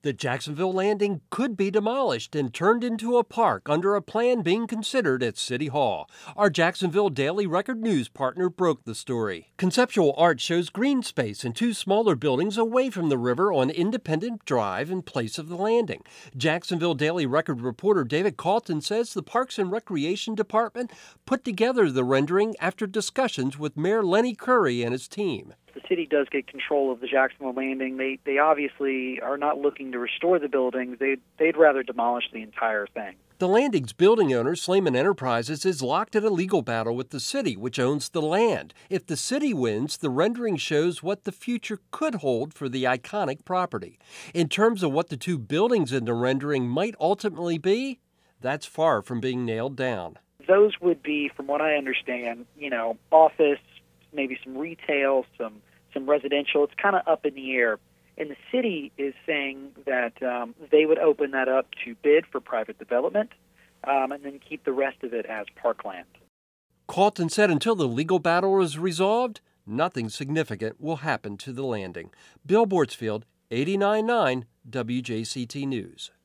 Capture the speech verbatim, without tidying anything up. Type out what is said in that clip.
The Jacksonville Landing could be demolished and turned into a park under a plan being considered at City Hall. Our Jacksonville Daily Record News partner broke the story. Conceptual art shows green space and two smaller buildings away from the river on Independent Drive in place of the landing. Jacksonville Daily Record reporter David Calton says the Parks and Recreation Department put together the rendering after discussions with Mayor Lenny Curry and his team. The city does get control of the Jacksonville Landing. They they obviously are not looking to restore the buildings. They'd, they'd rather demolish the entire thing. The landing's building owner, Slayman Enterprises, is locked in a legal battle with the city, which owns the land. If the city wins, the rendering shows what the future could hold for the iconic property. In terms of what the two buildings in the rendering might ultimately be, that's far from being nailed down. Those would be, from what I understand, you know, office, maybe some retail, some some residential. It's kind of up in the air. And the city is saying that um, they would open that up to bid for private development um, and then keep the rest of it as parkland. Calton said until the legal battle is resolved, nothing significant will happen to the landing. Bill Bortsfield, eighty-nine point nine W J C T News.